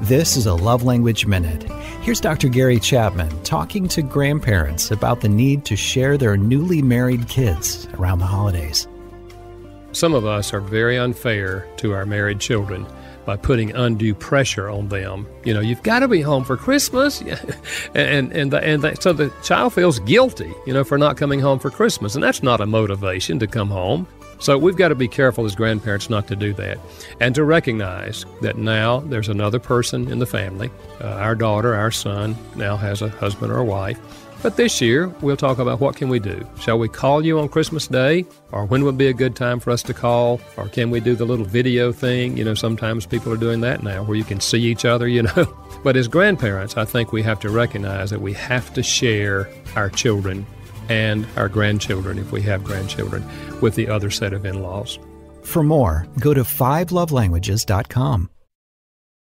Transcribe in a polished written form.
This is a Love Language Minute. Here's Dr. Gary Chapman talking to grandparents about the need to share their newly married kids around the holidays. Some of us are very unfair to our married children by putting undue pressure on them. You know, you've got to be home for Christmas. So the child feels guilty, for not coming home for Christmas. And that's not a motivation to come home. So we've got to be careful as grandparents not to do that, and to recognize that now there's another person in the family. Our daughter, our son, now has a husband or a wife. But this year, we'll talk about what can we do. Shall we call you on Christmas Day? Or when would be a good time for us to call? Or can we do the little video thing? Sometimes people are doing that now where you can see each other, But as grandparents, I think we have to recognize that we have to share our children and our grandchildren, if we have grandchildren, with the other set of in-laws. For more, go to 5lovelanguages.com.